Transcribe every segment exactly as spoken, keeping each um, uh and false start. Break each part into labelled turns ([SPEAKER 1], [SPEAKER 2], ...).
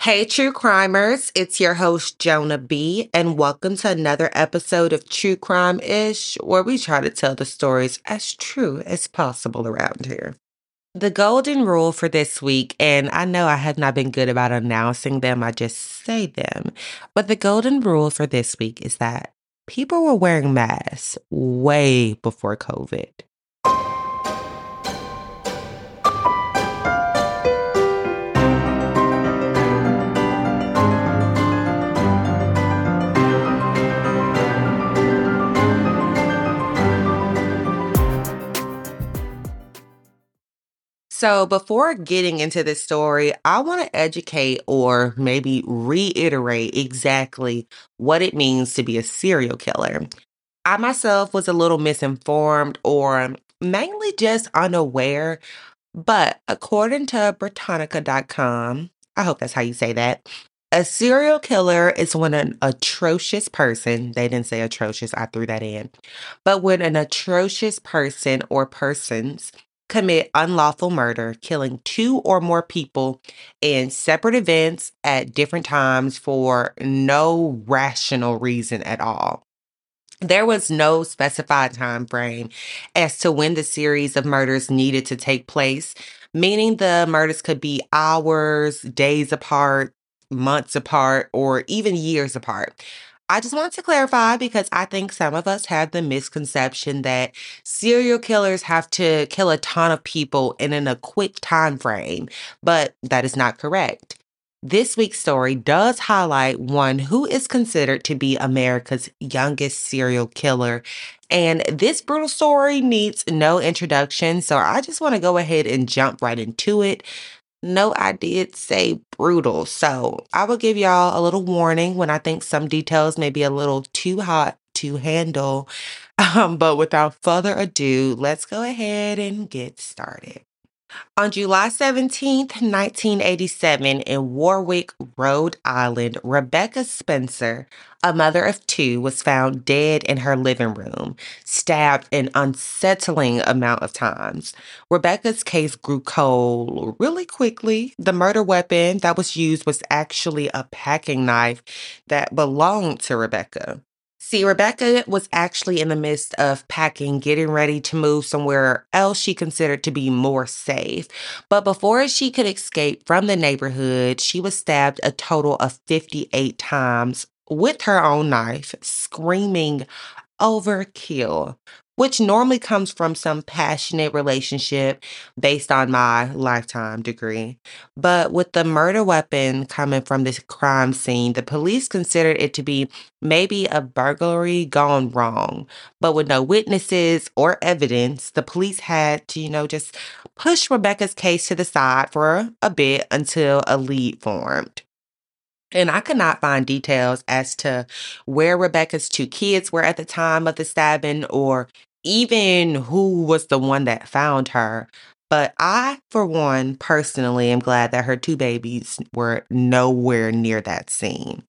[SPEAKER 1] Hey, true crimers, it's your host, Jonah B., and welcome to another episode of True Crime Ish, where we try to tell the stories as true as possible around here. The golden rule for this week, and I know I have not been good about announcing them, I just say them, but the golden rule for this week is that people were wearing masks way before COVID. So, before getting into this story, I want to educate or maybe reiterate exactly what it means to be a serial killer. I myself was a little misinformed or mainly just unaware, but according to Britannica dot com, I hope that's how you say that. A serial killer is when an atrocious person, they didn't say atrocious, I threw that in, but when an atrocious person or persons commit unlawful murder, killing two or more people in separate events at different times for no rational reason at all. There was no specified time frame as to when the series of murders needed to take place, meaning the murders could be hours, days apart, months apart, or even years apart. I just want to clarify because I think some of us have the misconception that serial killers have to kill a ton of people in an, a quick time frame, but that is not correct. This week's story does highlight one who is considered to be America's youngest serial killer. And this brutal story needs no introduction, so I just want to go ahead and jump right into it. No, I did say brutal, so I will give y'all a little warning when I think some details may be a little too hot to handle. Um, but without further ado, let's go ahead and get started. On July seventeenth, nineteen eighty-seven, in Warwick, Rhode Island, Rebecca Spencer, a mother of two, was found dead in her living room, stabbed an unsettling amount of times. Rebecca's case grew cold really quickly. The murder weapon that was used was actually a packing knife that belonged to Rebecca. See, Rebecca was actually in the midst of packing, getting ready to move somewhere else she considered to be more safe. But before she could escape from the neighborhood, she was stabbed a total of fifty-eight times with her own knife, screaming overkill, which normally comes from some passionate relationship based on my lifetime degree. But with the murder weapon coming from this crime scene, the police considered it to be maybe a burglary gone wrong. But with no witnesses or evidence, the police had to, you know, just push Rebecca's case to the side for a bit until a lead formed. And I could not find details as to where Rebecca's two kids were at the time of the stabbing or even who was the one that found her. But I, for one, personally am glad that her two babies were nowhere near that scene.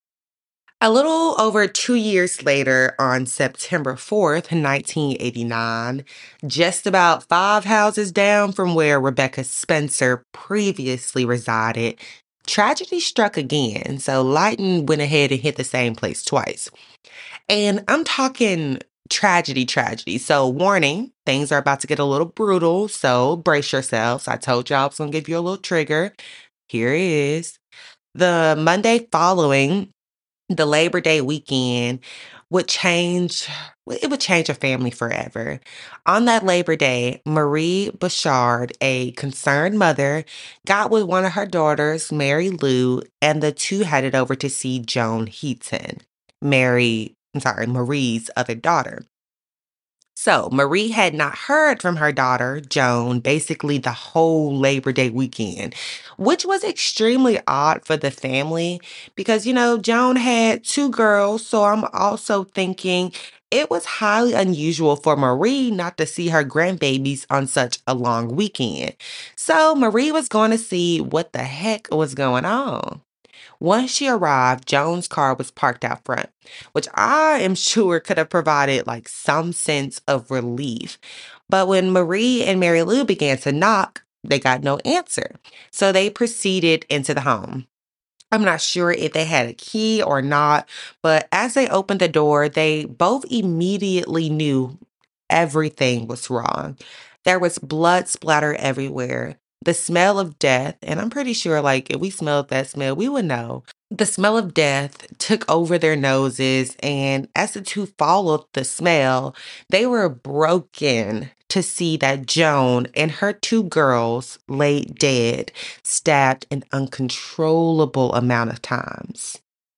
[SPEAKER 1] A little over two years later, on September fourth, nineteen eighty-nine, just about five houses down from where Rebecca Spencer previously resided, tragedy struck again. So lightning went ahead and hit the same place twice. And I'm talking tragedy, tragedy. So, warning, things are about to get a little brutal. So, brace yourselves. I told y'all I was going to give you a little trigger. Here it is. The Monday following the Labor Day weekend would change, well, it would change a family forever. On that Labor Day, Marie Bouchard, a concerned mother, got with one of her daughters, Mary Lou, and the two headed over to see Joan Heaton, Mary, I'm sorry, Marie's other daughter. So, Marie had not heard from her daughter, Joan, basically the whole Labor Day weekend, which was extremely odd for the family because, you know, Joan had two girls. So, I'm also thinking it was highly unusual for Marie not to see her grandbabies on such a long weekend. So, Marie was going to see what the heck was going on. Once she arrived, Joan's car was parked out front, which I am sure could have provided like some sense of relief. But when Marie and Mary Lou began to knock, they got no answer. So they proceeded into the home. I'm not sure if they had a key or not, but as they opened the door, they both immediately knew everything was wrong. There was blood splatter everywhere, the smell of death, and I'm pretty sure, like, if we smelled that smell, we would know. The smell of death took over their noses, and as the two followed the smell, they were broken to see that Joan and her two girls lay dead, stabbed an uncontrollable amount of times.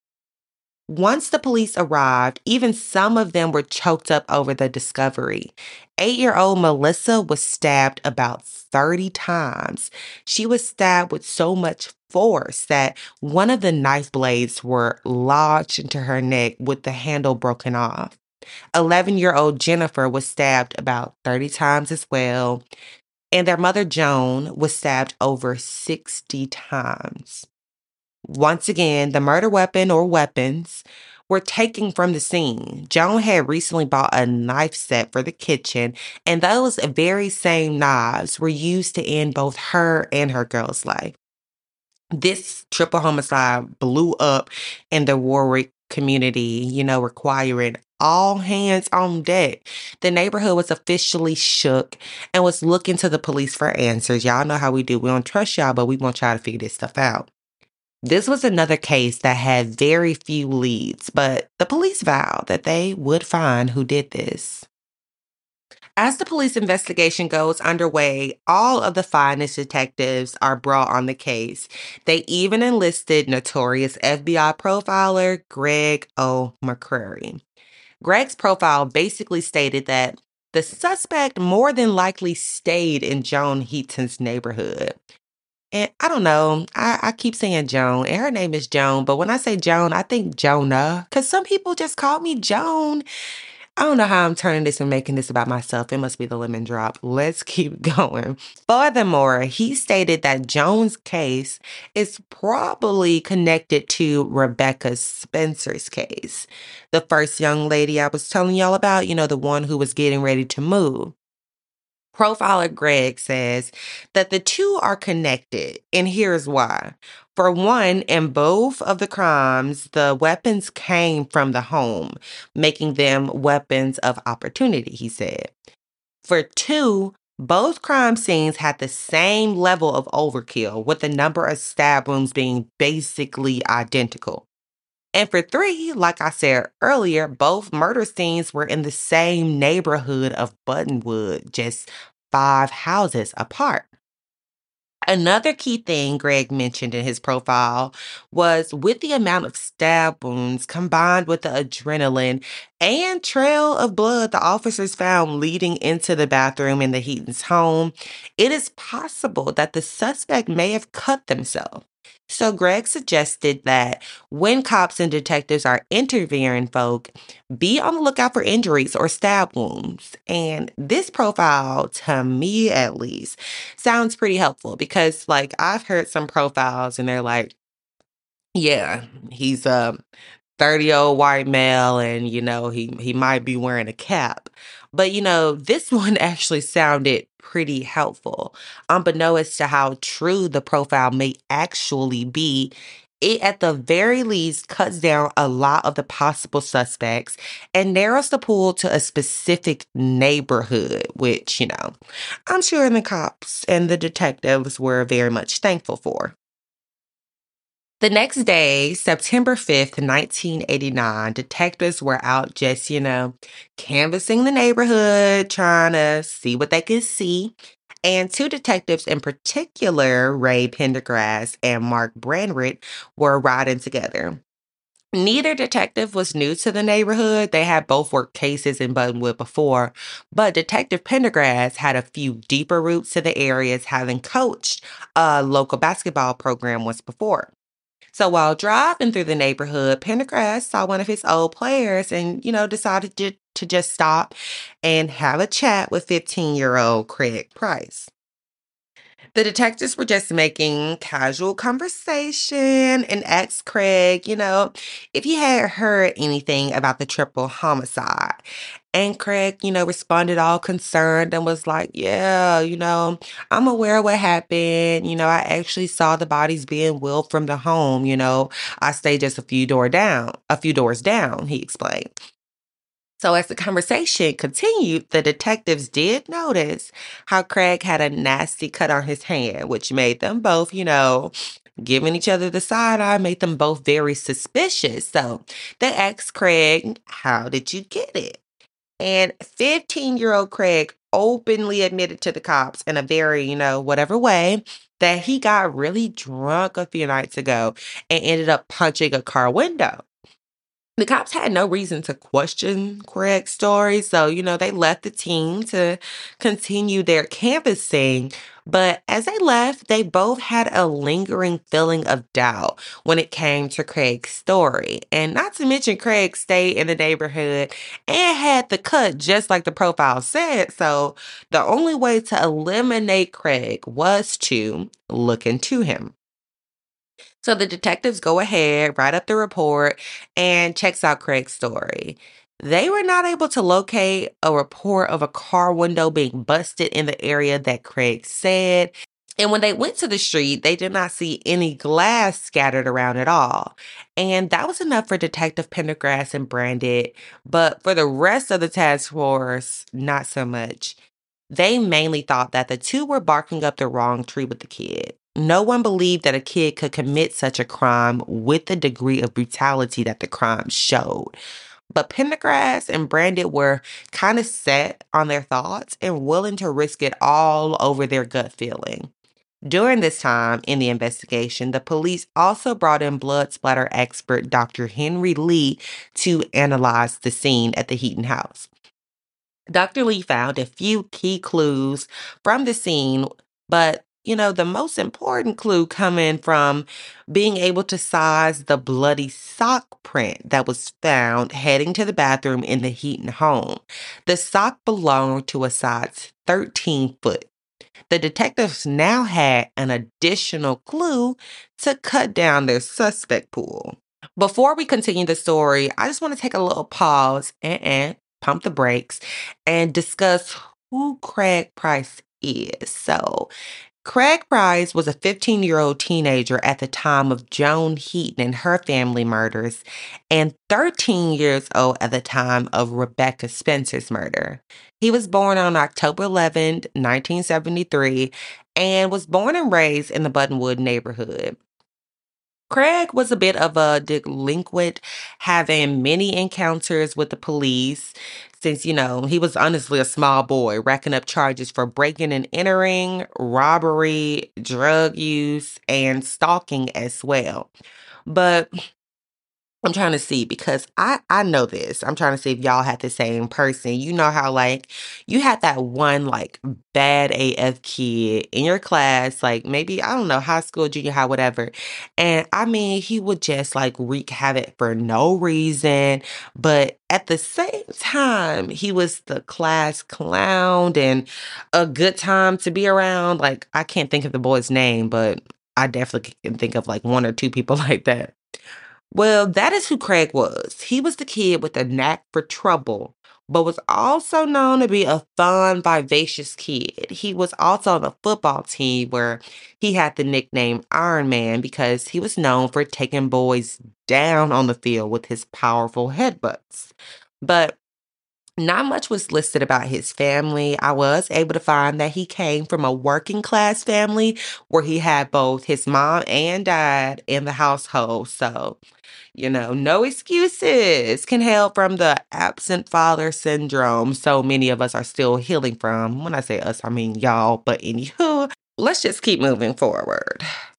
[SPEAKER 1] Once the police arrived, even some of them were choked up over the discovery. Eight year old Melissa was stabbed about thirty times. She was stabbed with so much force that one of the knife blades were lodged into her neck with the handle broken off. eleven year old Jennifer was stabbed about thirty times as well, and their mother Joan was stabbed over sixty times. Once again, the murder weapon or weapons were taken from the scene. Joan had recently bought a knife set for the kitchen, and those very same knives were used to end both her and her girl's life. This triple homicide blew up in the Warwick community, you know, requiring all hands on deck. The neighborhood was officially shook and was looking to the police for answers. Y'all know how we do. We don't trust y'all, but we want y'all to figure this stuff out. This was another case that had very few leads, but the police vowed that they would find who did this. As the police investigation goes underway, all of the finest detectives are brought on the case. They even enlisted notorious F B I profiler Greg O. McCrary. Greg's profile basically stated that the suspect more than likely stayed in Joan Heaton's neighborhood. And I don't know. I, I keep saying Joan, and her name is Joan. But when I say Joan, I think Jonah, because some people just call me Joan. I don't know how I'm turning this and making this about myself. It must be the lemon drop. Let's keep going. Furthermore, he stated that Joan's case is probably connected to Rebecca Spencer's case, the first young lady I was telling y'all about, you know, the one who was getting ready to move. Profiler Greg says that the two are connected, and here's why. For one, in both of the crimes, the weapons came from the home, making them weapons of opportunity, he said. For two, both crime scenes had the same level of overkill, with the number of stab wounds being basically identical. And for three, like I said earlier, both murder scenes were in the same neighborhood of Buttonwood, just five houses apart. Another key thing Greg mentioned in his profile was with the amount of stab wounds combined with the adrenaline and trail of blood the officers found leading into the bathroom in the Heaton's home, it is possible that the suspect may have cut themselves. So Greg suggested that when cops and detectives are interviewing folk, be on the lookout for injuries or stab wounds. And this profile, to me at least, sounds pretty helpful because, like, I've heard some profiles and they're like, yeah, he's a thirty old white male and, you know, he, he might be wearing a cap. But, you know, this one actually sounded pretty helpful. Unbeknownst to how true the profile may actually be, it at the very least cuts down a lot of the possible suspects and narrows the pool to a specific neighborhood, which, you know, I'm sure the cops and the detectives were very much thankful for. The next day, September fifth, nineteen eighty-nine, detectives were out just, you know, canvassing the neighborhood, trying to see what they could see. And two detectives in particular, Ray Pendergrass and Mark Branrett, were riding together. Neither detective was new to the neighborhood. They had both worked cases in Buttonwood before, but Detective Pendergrass had a few deeper roots to the areas, having coached a local basketball program once before. So while driving through the neighborhood, Pendergrass saw one of his old players and, you know, decided to, to just stop and have a chat with fifteen year old Craig Price. The detectives were just making casual conversation and asked Craig, you know, if he had heard anything about the triple homicide. And Craig, you know, responded all concerned and was like, yeah, you know, I'm aware of what happened. You know, I actually saw the bodies being wheeled from the home. You know, I stayed just a few door down, a few doors down, he explained. So as the conversation continued, the detectives did notice how Craig had a nasty cut on his hand, which made them both, you know, giving each other the side eye, made them both very suspicious. So they asked Craig, how did you get it? And fifteen year old Craig openly admitted to the cops in a very, you know, whatever way that he got really drunk a few nights ago and ended up punching a car window. The cops had no reason to question Craig's story, so, you know, they left the team to continue their canvassing. But as they left, they both had a lingering feeling of doubt when it came to Craig's story. And not to mention, Craig stayed in the neighborhood and had the cut just like the profile said. So the only way to eliminate Craig was to look into him. So the detectives go ahead, write up the report, and checks out Craig's story. They were not able to locate a report of a car window being busted in the area that Craig said. And when they went to the street, they did not see any glass scattered around at all. And that was enough for Detective Pendergrass and Brandit. But for the rest of the task force, not so much. They mainly thought that the two were barking up the wrong tree with the kid. No one believed that a kid could commit such a crime with the degree of brutality that the crime showed. But Pendergrass and Brandit were kind of set on their thoughts and willing to risk it all over their gut feeling. During this time in the investigation, the police also brought in blood splatter expert Doctor Henry Lee to analyze the scene at the Heaton house. Doctor Lee found a few key clues from the scene, but you know, the most important clue coming from being able to size the bloody sock print that was found heading to the bathroom in the Heaton home. The sock belonged to a size thirteen foot. The detectives now had an additional clue to cut down their suspect pool. Before we continue the story, I just want to take a little pause and, and pump the brakes and discuss who Craig Price is. So, Craig Price was a fifteen year old teenager at the time of Joan Heaton and her family murders, and thirteen years old at the time of Rebecca Spencer's murder. He was born on October eleventh, nineteen seventy-three, and was born and raised in the Buttonwood neighborhood. Craig was a bit of a delinquent, having many encounters with the police since, you know, he was honestly a small boy, racking up charges for breaking and entering, robbery, drug use, and stalking as well. But I'm trying to see because I I know this. I'm trying to see if y'all had the same person. You know how like you had that one like bad A F kid in your class, like maybe I don't know, high school, junior high, whatever. And I mean, he would just like wreak havoc for no reason, but at the same time, he was the class clown and a good time to be around. Like I can't think of the boy's name, but I definitely can think of like one or two people like that. Well, that is who Craig was. He was the kid with a knack for trouble, but was also known to be a fun, vivacious kid. He was also on the football team where he had the nickname Iron Man because he was known for taking boys down on the field with his powerful headbutts. But not much was listed about his family. I was able to find that he came from a working class family where he had both his mom and dad in the household. So, you know, no excuses can hail from the absent father syndrome so many of us are still healing from. When I say us, I mean y'all, but anywho, let's just keep moving forward.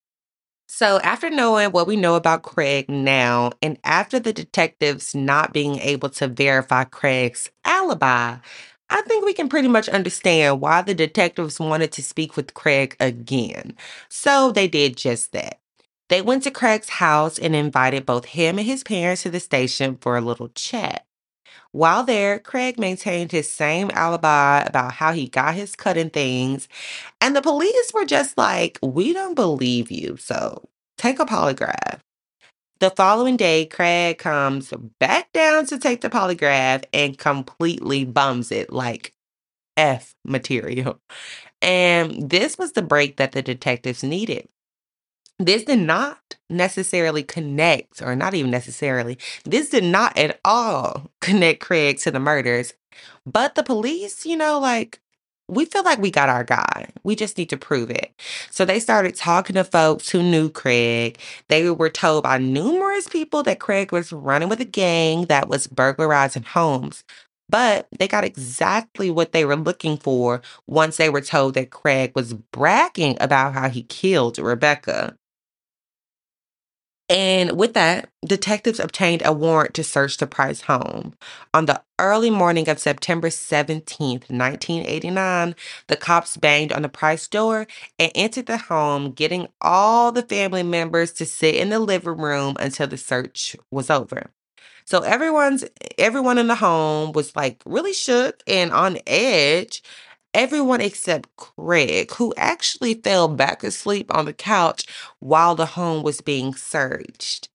[SPEAKER 1] So, after knowing what we know about Craig now, and after the detectives not being able to verify Craig's alibi, I think we can pretty much understand why the detectives wanted to speak with Craig again. So, they did just that. They went to Craig's house and invited both him and his parents to the station for a little chat. While there, Craig maintained his same alibi about how he got his cut and things, and the police were just like, we don't believe you, so take a polygraph. The following day, Craig comes back down to take the polygraph and completely bums it like F material. And this was the break that the detectives needed. This did not necessarily connect, or not even necessarily, this did not at all connect Craig to the murders. But the police, you know, like, we feel like we got our guy. We just need to prove it. So they started talking to folks who knew Craig. They were told by numerous people that Craig was running with a gang that was burglarizing homes. But they got exactly what they were looking for once they were told that Craig was bragging about how he killed Rebecca. And with that, detectives obtained a warrant to search the Price home. On the early morning of September seventeenth, nineteen eighty-nine, the cops banged on the Price door and entered the home, getting all the family members to sit in the living room until the search was over. So everyone's everyone in the home was like really shook and on edge. Everyone except Craig, who actually fell back asleep on the couch while the home was being searched.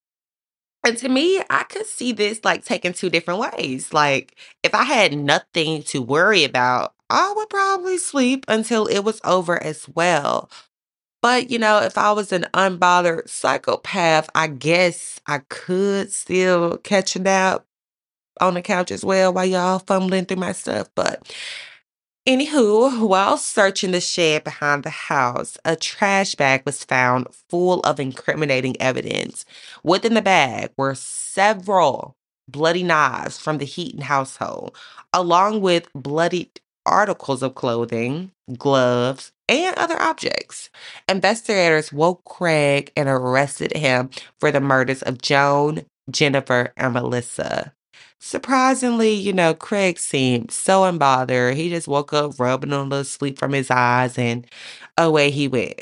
[SPEAKER 1] And to me, I could see this like taken two different ways. Like, if I had nothing to worry about, I would probably sleep until it was over as well. But, you know, if I was an unbothered psychopath, I guess I could still catch a nap on the couch as well while y'all fumbling through my stuff. But anywho, while searching the shed behind the house, a trash bag was found full of incriminating evidence. Within the bag were several bloody knives from the Heaton household, along with bloodied articles of clothing, gloves, and other objects. Investigators woke Craig and arrested him for the murders of Joan, Jennifer, and Melissa. Surprisingly, you know, Craig seemed so unbothered. He just woke up rubbing a little sleep from his eyes and away he went.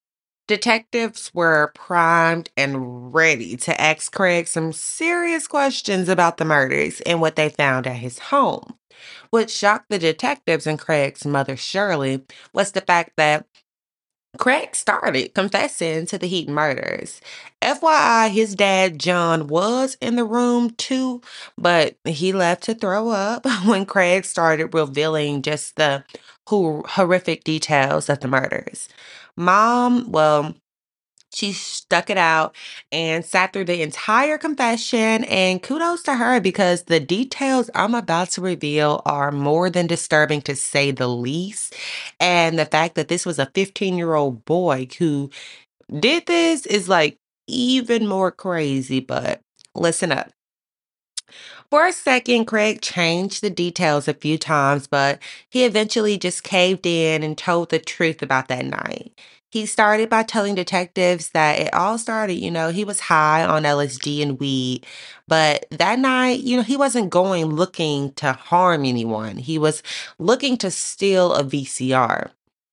[SPEAKER 1] Detectives were primed and ready to ask Craig some serious questions about the murders and what they found at his home. What shocked the detectives and Craig's mother, Shirley, was the fact that Craig started confessing to the Heaton murders. F Y I, his dad, John, was in the room too, but he left to throw up when Craig started revealing just the hor- horrific details of the murders. Mom, well, she stuck it out and sat through the entire confession, and kudos to her because the details I'm about to reveal are more than disturbing to say the least. And the fact that this was a fifteen year old boy who did this is like even more crazy, but listen up. For a second, Craig changed the details a few times, but he eventually just caved in and told the truth about that night. He started by telling detectives that it all started, you know, he was high on L S D and weed, but that night, you know, he wasn't going looking to harm anyone. He was looking to steal a V C R.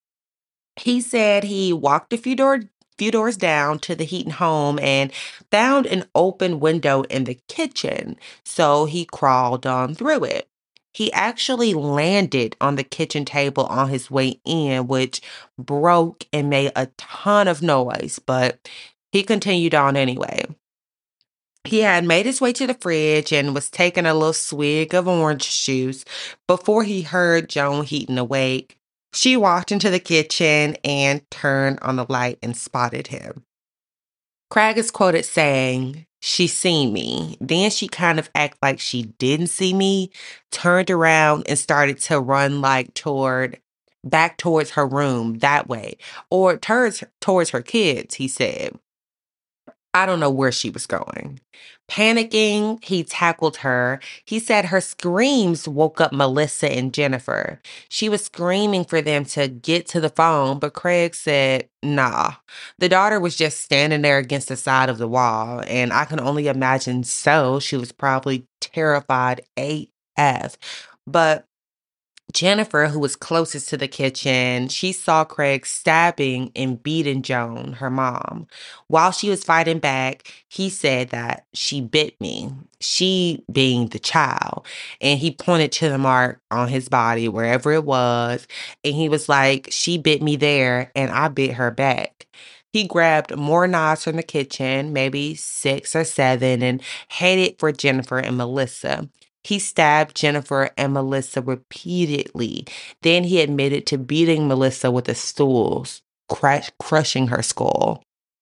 [SPEAKER 1] He said he walked a few door few doors down to the Heaton home and found an open window in the kitchen, so he crawled on through it. He actually landed on the kitchen table on his way in, which broke and made a ton of noise, but he continued on anyway. He had made his way to the fridge and was taking a little swig of orange juice before he heard Joan Heaton awake. She walked into the kitchen and turned on the light and spotted him. Craig is quoted saying, "She seen me. Then she kind of acted like she didn't see me, turned around and started to run like toward back towards her room that way, or towards towards her kids," he said. I don't know where she was going. Panicking, he tackled her. He said her screams woke up Melissa and Jennifer. She was screaming for them to get to the phone, but Craig said, nah. The daughter was just standing there against the side of the wall, and I can only imagine so. She was probably terrified A F. But Jennifer, who was closest to the kitchen, she saw Craig stabbing and beating Joan, her mom. While she was fighting back, he said that she bit me, she being the child. And he pointed to the mark on his body, wherever it was. And he was like, she bit me there, and I bit her back. He grabbed more knives from the kitchen, maybe six or seven, and headed for Jennifer and Melissa. He stabbed Jennifer and Melissa repeatedly. Then he admitted to beating Melissa with a stool, crash, crushing her skull.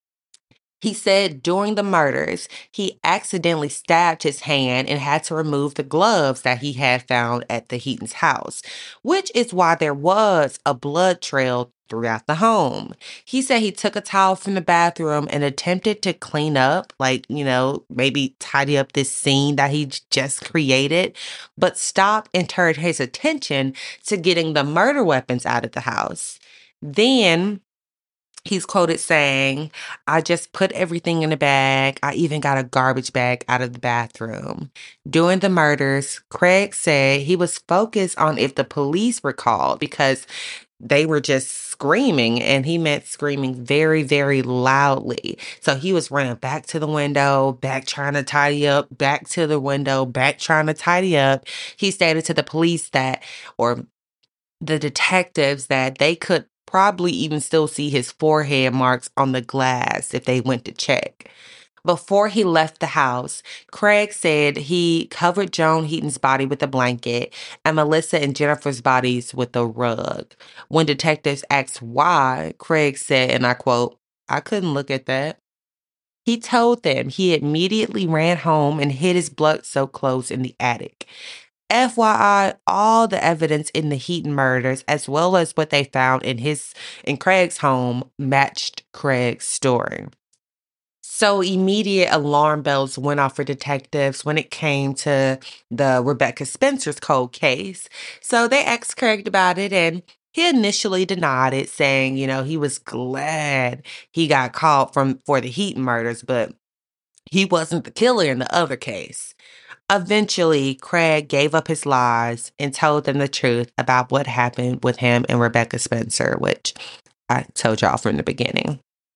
[SPEAKER 1] He said during the murders, he accidentally stabbed his hand and had to remove the gloves that he had found at the Heaton's house, which is why there was a blood trail throughout the home. He said he took a towel from the bathroom and attempted to clean up, like, you know, maybe tidy up this scene that he j- just created, but stopped and turned his attention to getting the murder weapons out of the house. Then he's quoted saying, I just put everything in a bag. I even got a garbage bag out of the bathroom. During the murders, Craig said he was focused on if the police were called because they were just screaming, and he meant screaming very, very loudly. So he was running back to the window, back trying to tidy up, back to the window, back trying to tidy up. He stated to the police that, or the detectives, that they could probably even still see his forehead marks on the glass if they went to check. Before he left the house, Craig said he covered Joan Heaton's body with a blanket and Melissa and Jennifer's bodies with a rug. When detectives asked why, Craig said, and I quote, I couldn't look at that. He told them he immediately ran home and hid his blood-soaked clothes in the attic. F Y I, all the evidence in the Heaton murders, as well as what they found in his in Craig's home, matched Craig's story. So immediate alarm bells went off for detectives when it came to the Rebecca Spencer's cold case. So they asked Craig about it, and he initially denied it, saying, you know, he was glad he got caught from for the Heaton murders, but he wasn't the killer in the other case. Eventually, Craig gave up his lies and told them the truth about what happened with him and Rebecca Spencer, which I told y'all from the beginning.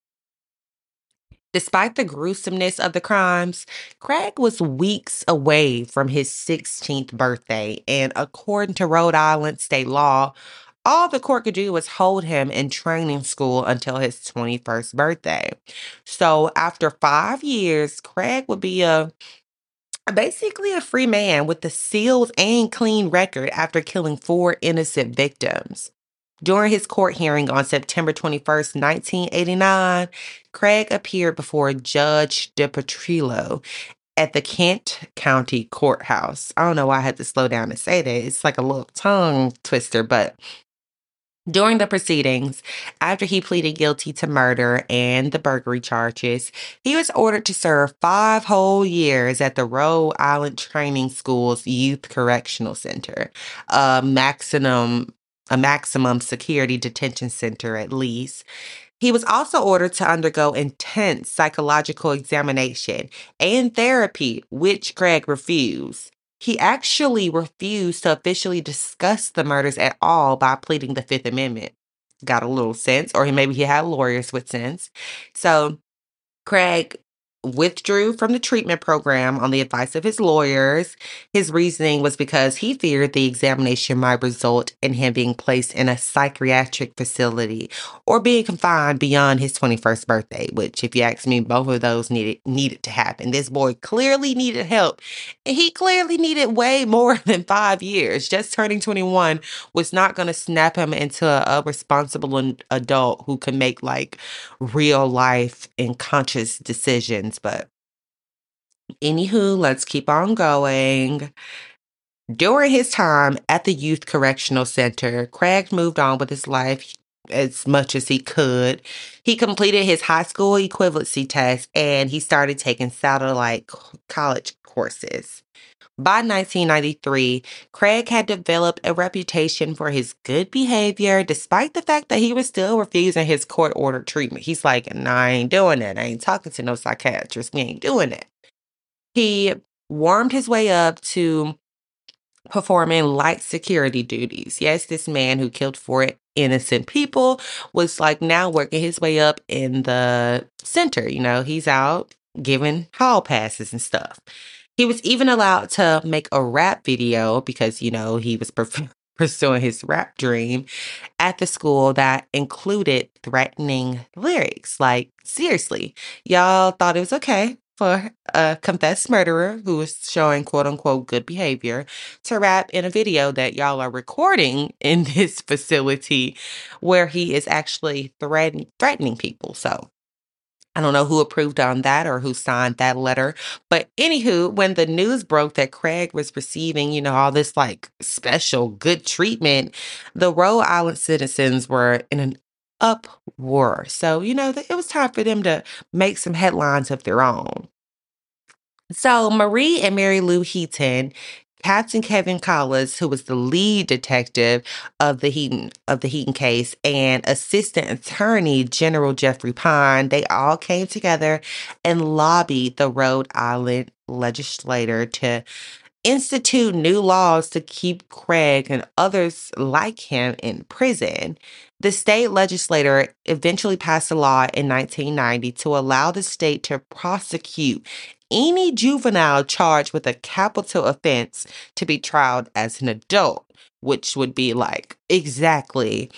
[SPEAKER 1] Despite the gruesomeness of the crimes, Craig was weeks away from his sixteenth birthday, and according to Rhode Island state law, all the court could do was hold him in training school until his twenty-first birthday. So after five years, Craig would be a basically a free man with a sealed and clean record after killing four innocent victims. During his court hearing on September twenty-first, nineteen eighty-nine, Craig appeared before Judge DiPetrillo at the Kent County Courthouse. I don't know why I had to slow down to say that. It's like a little tongue twister, but during the proceedings, after he pleaded guilty to murder and the burglary charges, he was ordered to serve five whole years at the Rhode Island Training School's Youth Correctional Center, a maximum a maximum security detention center at least. He was also ordered to undergo intense psychological examination and therapy, which Craig refused. He actually refused to officially discuss the murders at all by pleading the Fifth Amendment. Got a little sense, or he maybe he had lawyers with sense. So Craig withdrew from the treatment program on the advice of his lawyers. His reasoning was because he feared the examination might result in him being placed in a psychiatric facility or being confined beyond his twenty-first birthday, which, if you ask me, both of those needed needed to happen. This boy clearly needed help, and he clearly needed way more than five years. Just turning twenty-one was not going to snap him into a, a responsible an- adult who can make, like, real life and conscious decisions. But anywho, let's keep on going. During his time at the Youth Correctional Center, Craig moved on with his life as much as he could. He completed his high school equivalency test and he started taking satellite c- college courses. By nineteen ninety-three, Craig had developed a reputation for his good behavior, despite the fact that he was still refusing his court ordered treatment. He's like, nah, I ain't doing that. I ain't talking to no psychiatrist. We ain't doing that. He warmed his way up to performing light security duties. Yes, this man who killed four innocent people was like now working his way up in the center. You know, he's out giving hall passes and stuff. He was even allowed to make a rap video because, you know, he was perf- pursuing his rap dream at the school that included threatening lyrics. Like, seriously, y'all thought it was okay for a confessed murderer who was showing quote unquote good behavior to rap in a video that y'all are recording in this facility where he is actually threaten- threatening people. So, I don't know who approved on that or who signed that letter. But anywho, when the news broke that Craig was receiving, you know, all this like special good treatment, the Rhode Island citizens were in an uproar. So, you know, th- it was time for them to make some headlines of their own. So Marie and Mary Lou Heaton, Captain Kevin Collis, who was the lead detective of the Heaton of the Heaton case, and Assistant Attorney General Jeffrey Pine, they all came together and lobbied the Rhode Island legislator to institute new laws to keep Craig and others like him in prison. The state legislature eventually passed a law in nineteen ninety to allow the state to prosecute any juvenile charged with a capital offense to be tried as an adult, which would be like exactly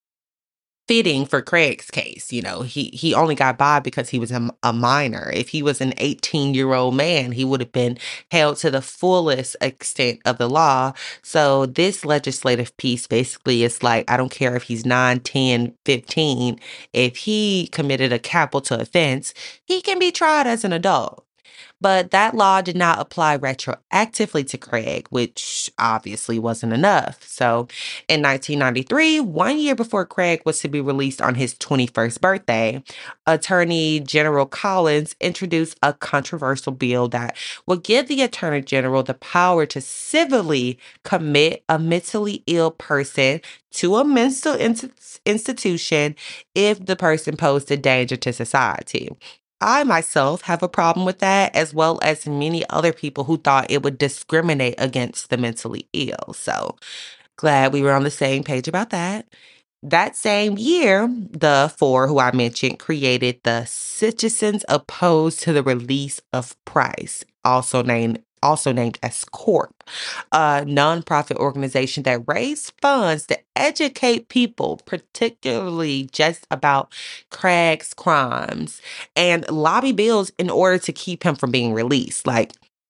[SPEAKER 1] fitting for Craig's case. You know, he he only got by because he was a, a minor. If he was an eighteen-year-old man, he would have been held to the fullest extent of the law. So this legislative piece basically is like, I don't care if he's nine, ten, fifteen, if he committed a capital offense, he can be tried as an adult. But that law did not apply retroactively to Craig, which obviously wasn't enough. So in nineteen ninety-three, one year before Craig was to be released on his twenty-first birthday, Attorney General Collins introduced a controversial bill that would give the Attorney General the power to civilly commit a mentally ill person to a mental in- institution if the person posed a danger to society. I myself have a problem with that, as well as many other people who thought it would discriminate against the mentally ill. So glad we were on the same page about that. That same year, the four who I mentioned created the Citizens Opposed to the Release of Price, also named also named as Corp, a nonprofit organization that raised funds to educate people, particularly just about Craig's crimes, and lobby bills in order to keep him from being released. Like,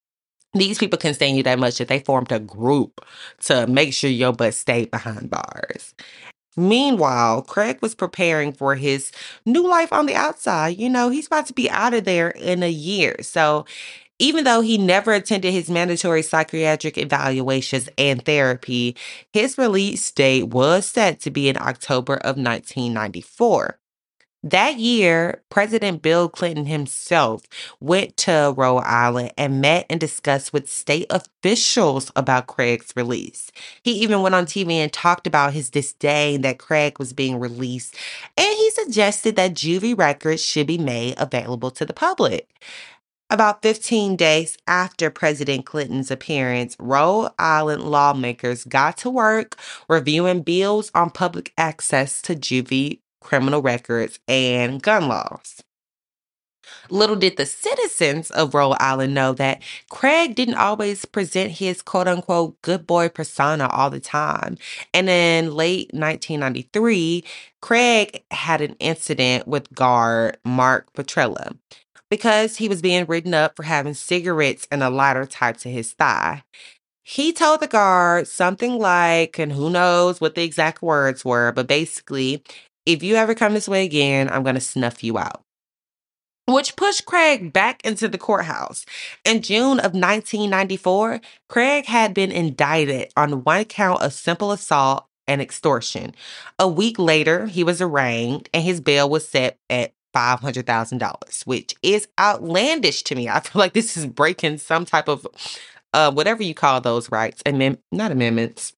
[SPEAKER 1] these people can stand you that much that they formed a group to make sure your butt stayed behind bars. Meanwhile, Craig was preparing for his new life on the outside. You know, he's about to be out of there in a year. So even though he never attended his mandatory psychiatric evaluations and therapy, his release date was set to be in October of nineteen ninety-four. That year, President Bill Clinton himself went to Rhode Island and met and discussed with state officials about Craig's release. He even went on T V and talked about his disdain that Craig was being released, and he suggested that juvie records should be made available to the public. About fifteen days after President Clinton's appearance, Rhode Island lawmakers got to work reviewing bills on public access to juvie criminal records and gun laws. Little did the citizens of Rhode Island know that Craig didn't always present his quote unquote good boy persona all the time. And in late nineteen ninety-three, Craig had an incident with guard Mark Petrella because he was being written up for having cigarettes and a lighter tied to his thigh. He told the guard something like, and who knows what the exact words were, but basically, if you ever come this way again, I'm going to snuff you out, which pushed Craig back into the courthouse. In June of nineteen ninety-four, Craig had been indicted on one count of simple assault and extortion. A week later, he was arraigned and his bail was set at five hundred thousand dollars, which is outlandish to me. I feel like this is breaking some type of, uh, whatever you call those rights, amend- not amendments.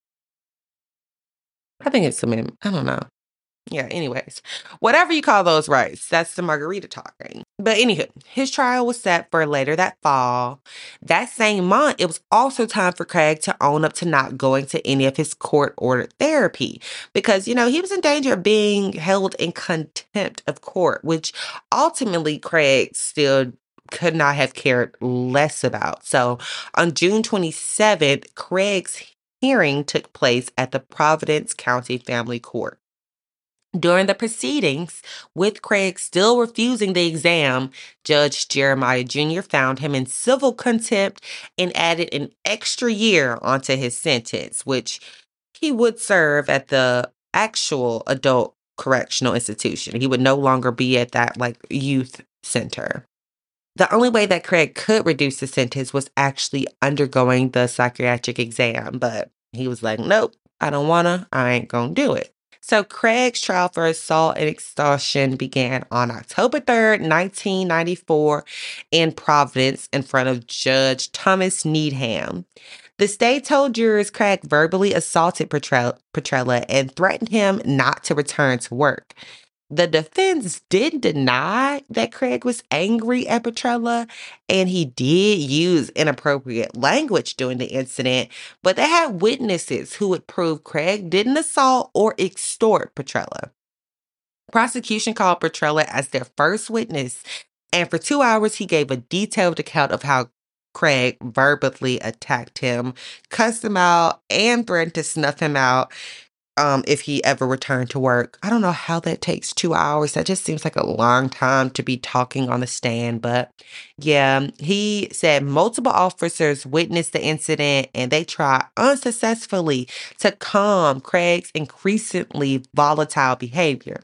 [SPEAKER 1] I think it's amendment. I don't know. Yeah, anyways, whatever you call those rights, that's the margarita talking. But anywho, his trial was set for later that fall. That same month, it was also time for Craig to own up to not going to any of his court-ordered therapy because, you know, he was in danger of being held in contempt of court, which ultimately Craig still could not have cared less about. So on June twenty-seventh, Craig's hearing took place at the Providence County Family Court. During the proceedings, with Craig still refusing the exam, Judge Jeremiah Junior found him in civil contempt and added an extra year onto his sentence, which he would serve at the actual adult correctional institution. He would no longer be at that like youth center. The only way that Craig could reduce the sentence was actually undergoing the psychiatric exam, but he was like, nope, I don't wanna, I ain't gonna do it. So Craig's trial for assault and extortion began on October third, nineteen ninety-four in Providence in front of Judge Thomas Needham. The state told jurors Craig verbally assaulted Petrella, Petrella and threatened him not to return to work. The defense did deny that Craig was angry at Petrella, and he did use inappropriate language during the incident, but they had witnesses who would prove Craig didn't assault or extort Petrella. Prosecution called Petrella as their first witness, and for two hours he gave a detailed account of how Craig verbally attacked him, cussed him out, and threatened to snuff him out um, if he ever returned to work. I don't know how that takes two hours. That just seems like a long time to be talking on the stand. But yeah, he said multiple officers witnessed the incident and they tried unsuccessfully to calm Craig's increasingly volatile behavior.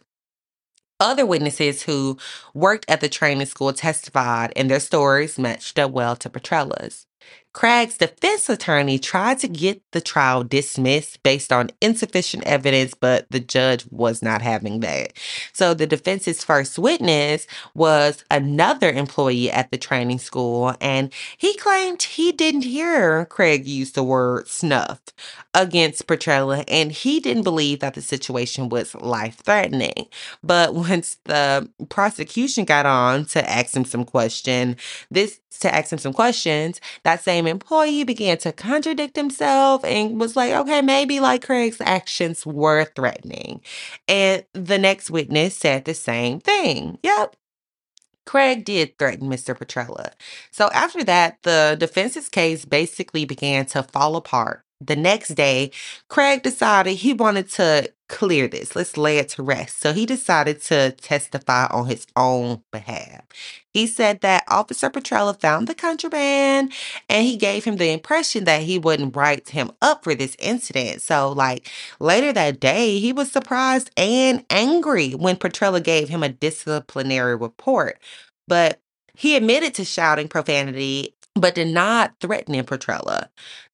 [SPEAKER 1] Other witnesses who worked at the training school testified, and their stories matched up well to Petrella's. Craig's defense attorney tried to get the trial dismissed based on insufficient evidence, but the judge was not having that. So the defense's first witness was another employee at the training school, and he claimed he didn't hear Craig use the word snuff against Petrella, and he didn't believe that the situation was life-threatening. But once the prosecution got on to ask him some question, this to ask him some questions, that same employee began to contradict himself and was like, okay, maybe like Craig's actions were threatening. And the next witness said the same thing. Yep. Craig did threaten Mister Petrella. So after that, the defense's case basically began to fall apart. The next day, Craig decided he wanted to clear this. Let's lay it to rest. So he decided to testify on his own behalf. He said that Officer Petrella found the contraband and he gave him the impression that he wouldn't write him up for this incident. So, like, later that day, he was surprised and angry when Petrella gave him a disciplinary report. But he admitted to shouting profanity but did not threaten Petrella.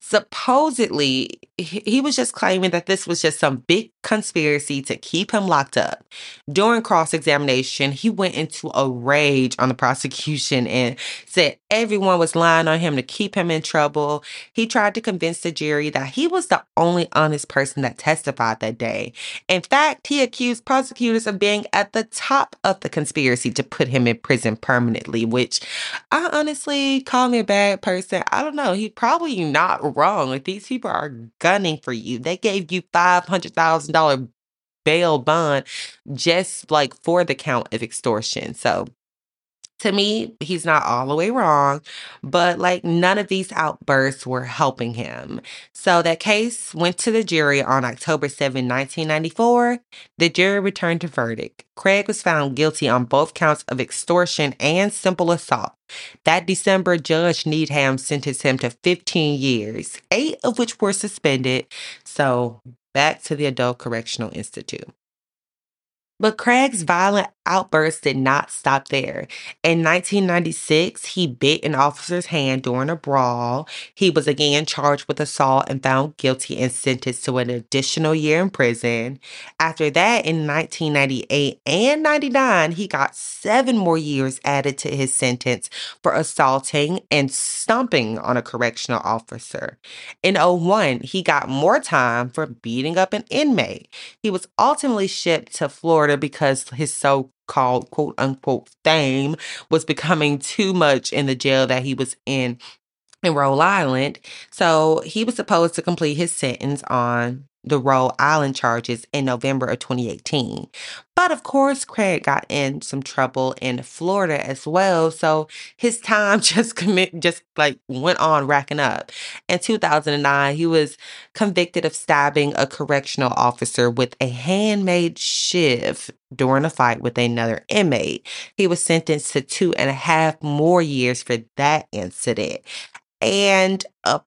[SPEAKER 1] Supposedly, he he was just claiming that this was just some big conspiracy to keep him locked up. During cross-examination, he went into a rage on the prosecution and said everyone was lying on him to keep him in trouble. He tried to convince the jury that he was the only honest person that testified that day. In fact, he accused prosecutors of being at the top of the conspiracy to put him in prison permanently, which I honestly call me a bad person. I don't know. He's probably not wrong. Like, these people are gunning for you. They gave you five hundred thousand dollars bail bond just like for the count of extortion. So to me, he's not all the way wrong, but like none of these outbursts were helping him. So that case went to the jury on October seventh, nineteen ninety-four. The jury returned a verdict. Craig was found guilty on both counts of extortion and simple assault. That December, Judge Needham sentenced him to fifteen years, eight of which were suspended. So back to the Adult Correctional Institute. But Craig's violent outbursts did not stop there. In nineteen ninety-six, he bit an officer's hand during a brawl. He was again charged with assault and found guilty and sentenced to an additional year in prison. After that, in nineteen ninety-eight and ninety-nine, he got seven more years added to his sentence for assaulting and stomping on a correctional officer. In oh one, he got more time for beating up an inmate. He was ultimately shipped to Florida because his so-called quote unquote fame was becoming too much in the jail that he was in in Rhode Island. So he was supposed to complete his sentence on the Rhode Island charges in November of twenty eighteen. But of course, Craig got in some trouble in Florida as well, so his time just commit just like went on racking up. In two thousand nine, he was convicted of stabbing a correctional officer with a handmade shiv during a fight with another inmate. He was sentenced to two and a half more years for that incident. And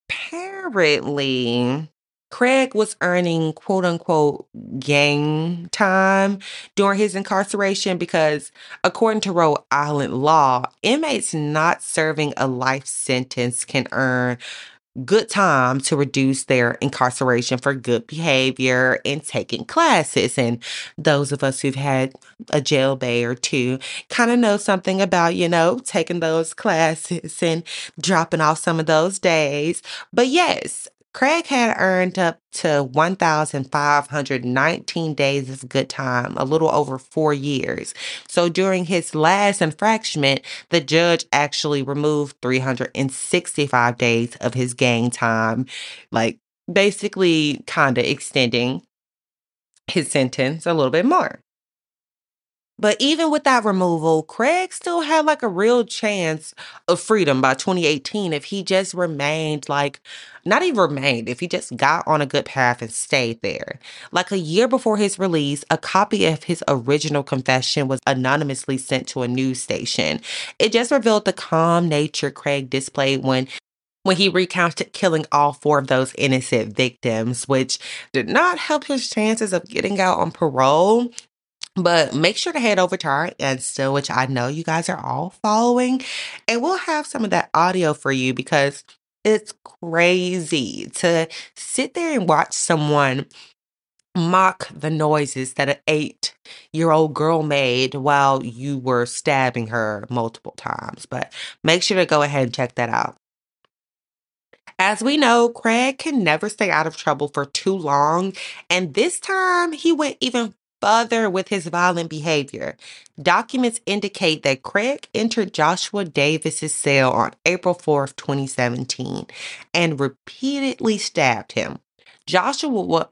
[SPEAKER 1] apparently, Craig was earning quote unquote gang time during his incarceration because, according to Rhode Island law, inmates not serving a life sentence can earn good time to reduce their incarceration for good behavior and taking classes. And those of us who've had a jail bay or two kind of know something about, you know, taking those classes and dropping off some of those days. But yes, Craig had earned up to one thousand five hundred nineteen days of good time, a little over four years. So during his last infractionment, the judge actually removed three hundred sixty-five days of his gang time, like basically kind of extending his sentence a little bit more. But even with that removal, Craig still had like a real chance of freedom by twenty eighteen if he just remained like, not even remained, if he just got on a good path and stayed there. Like a year before his release, a copy of his original confession was anonymously sent to a news station. It just revealed the calm nature Craig displayed when when he recounted killing all four of those innocent victims, which did not help his chances of getting out on parole. But make sure to head over to our Insta, which I know you guys are all following, and we'll have some of that audio for you because it's crazy to sit there and watch someone mock the noises that an eight year old girl made while you were stabbing her multiple times. But make sure to go ahead and check that out. As we know, Craig can never stay out of trouble for too long, and this time he went even further with his violent behavior. Documents indicate that Craig entered Joshua Davis's cell on April fourth, twenty seventeen, and repeatedly stabbed him. Joshua wa-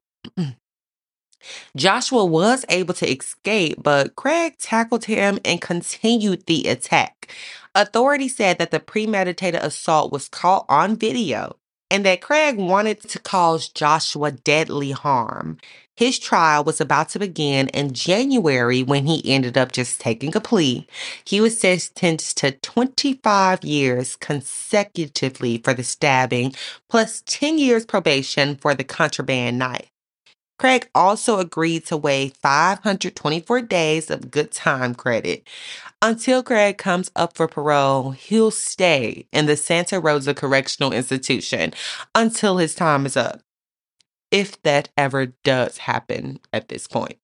[SPEAKER 1] Joshua was able to escape, but Craig tackled him and continued the attack. Authorities said that the premeditated assault was caught on video and that Craig wanted to cause Joshua deadly harm. His trial was about to begin in January when he ended up just taking a plea. He was sentenced to twenty-five years consecutively for the stabbing, plus ten years probation for the contraband knife. Craig also agreed to waive five hundred twenty-four days of good time credit. Until Craig comes up for parole, he'll stay in the Santa Rosa Correctional Institution until his time is up, if that ever does happen at this point.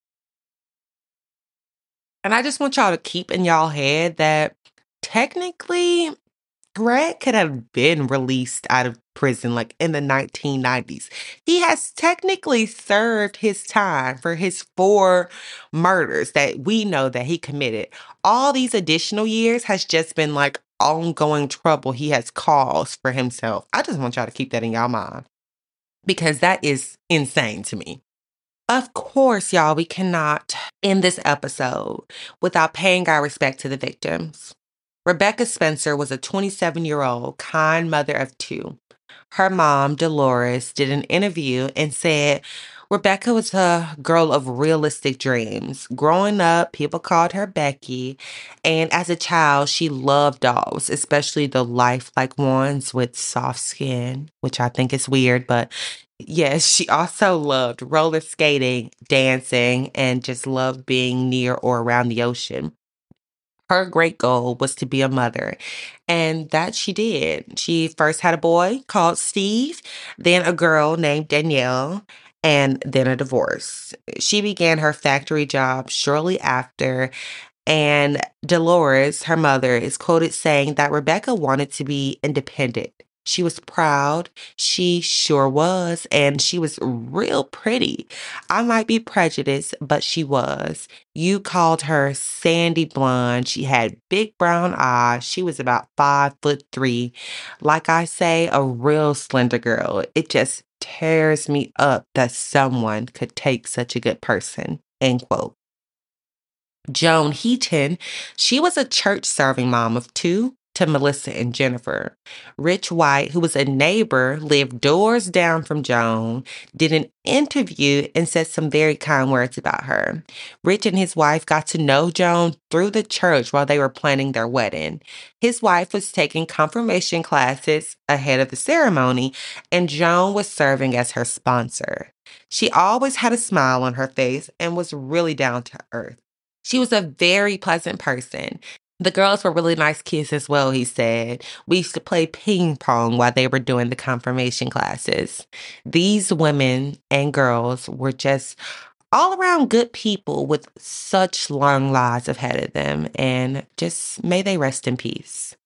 [SPEAKER 1] And I just want y'all to keep in y'all head that technically Craig could have been released out of prison like in the nineteen nineties. He has technically served his time for his four murders that we know that he committed. All these additional years has just been like ongoing trouble he has caused for himself. I just want y'all to keep that in y'all mind because that is insane to me. Of course, y'all, we cannot end this episode without paying our respect to the victims. Rebecca Spencer was a twenty-seven-year-old kind mother of two. Her mom, Dolores, did an interview and said Rebecca was a girl of realistic dreams. Growing up, people called her Becky, and as a child, she loved dolls, especially the lifelike ones with soft skin, which I think is weird, but yes, she also loved roller skating, dancing, and just loved being near or around the ocean. Her great goal was to be a mother, and that she did. She first had a boy called Steve, then a girl named Danielle, and then a divorce. She began her factory job shortly after, and Dolores, her mother, is quoted saying that Rebecca wanted to be independent. She was proud. She sure was. And she was real pretty. I might be prejudiced, but she was. You called her sandy blonde. She had big brown eyes. She was about five foot three. Like I say, a real slender girl. It just tears me up that someone could take such a good person, end quote. Joan Heaton, she was a church serving mom of two to Melissa and Jennifer. Rich White, who was a neighbor, lived doors down from Joan, did an interview and said some very kind words about her. Rich and his wife got to know Joan through the church while they were planning their wedding. His wife was taking confirmation classes ahead of the ceremony, and Joan was serving as her sponsor. She always had a smile on her face and was really down to earth. She was a very pleasant person. The girls were really nice kids as well, he said. We used to play ping pong while they were doing the confirmation classes. These women and girls were just all around good people with such long lives ahead of them, and just may they rest in peace.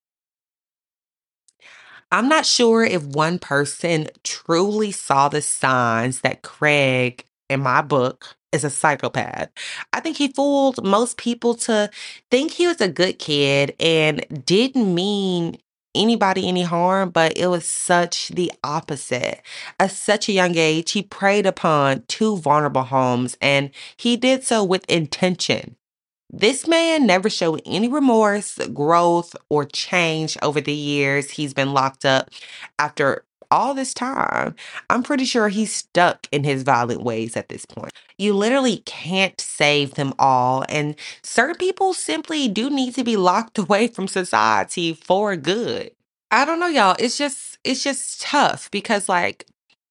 [SPEAKER 1] I'm not sure if one person truly saw the signs that Craig, in my book, is a psychopath. I think he fooled most people to think he was a good kid and didn't mean anybody any harm, but it was such the opposite. At such a young age, he preyed upon two vulnerable homes, and he did so with intention. This man never showed any remorse, growth, or change over the years he's been locked up. After all this time, I'm pretty sure he's stuck in his violent ways at this point. You literally can't save them all, and certain people simply do need to be locked away from society for good. I don't know, y'all. It's just it's just tough because, like,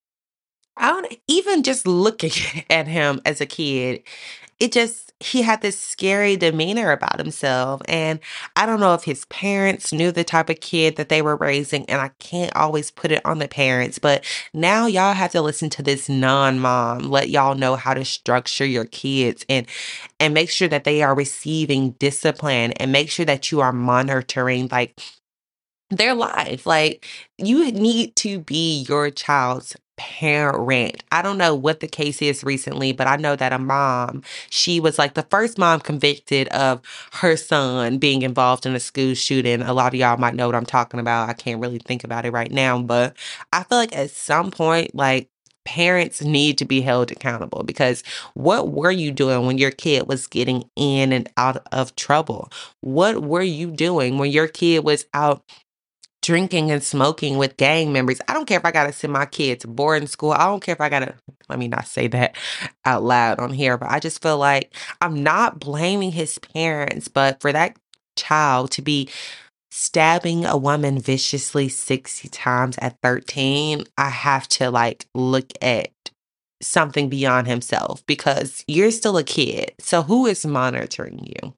[SPEAKER 1] I don't even just looking at him as a kid, it just he had this scary demeanor about himself. And I don't know if his parents knew the type of kid that they were raising, and I can't always put it on the parents, but now y'all have to listen to this non-mom, let y'all know how to structure your kids and and make sure that they are receiving discipline, and make sure that you are monitoring like their life. Like, you need to be your child's parent. I don't know what the case is recently, but I know that a mom, she was like the first mom convicted of her son being involved in a school shooting. A lot of y'all might know what I'm talking about. I can't really think about it right now, but I feel like at some point, like, parents need to be held accountable, because what were you doing when your kid was getting in and out of trouble? What were you doing when your kid was out drinking and smoking with gang members? I don't care if I gotta send my kid to boarding school. I don't care if I gotta, let me not say that out loud on here, but I just feel like I'm not blaming his parents, but for that child to be stabbing a woman viciously sixty times at thirteen, I have to like look at something beyond himself, because you're still a kid. So who is monitoring you?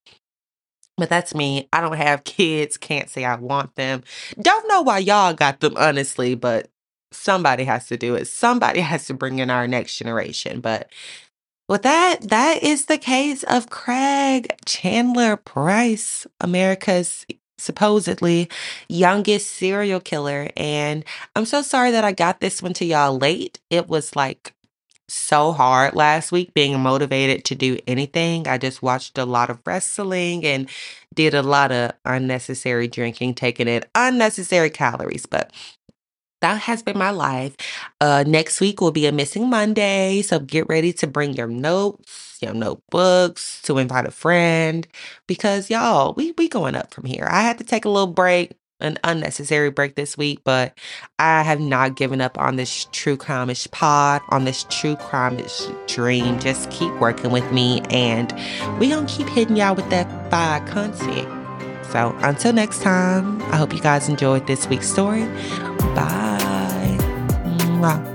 [SPEAKER 1] But that's me. I don't have kids. Can't say I want them. Don't know why y'all got them, honestly, but somebody has to do it. Somebody has to bring in our next generation. But with that, that is the case of Craig Chandler Price, America's supposedly youngest serial killer. And I'm so sorry that I got this one to y'all late. It was like so hard last week being motivated to do anything. I just watched a lot of wrestling and did a lot of unnecessary drinking, taking in unnecessary calories. But that has been my life. Uh, next week will be a Missing Monday, so get ready to bring your notes, your notebooks, to invite a friend, because y'all, we we going up from here. I had to take a little break, an unnecessary break this week, but I have not given up on this true crime-ish pod, on this true crime-ish dream. Just keep working with me, and we gonna keep hitting y'all with that fire content. So until next time, I hope you guys enjoyed this week's story. Bye. Mwah.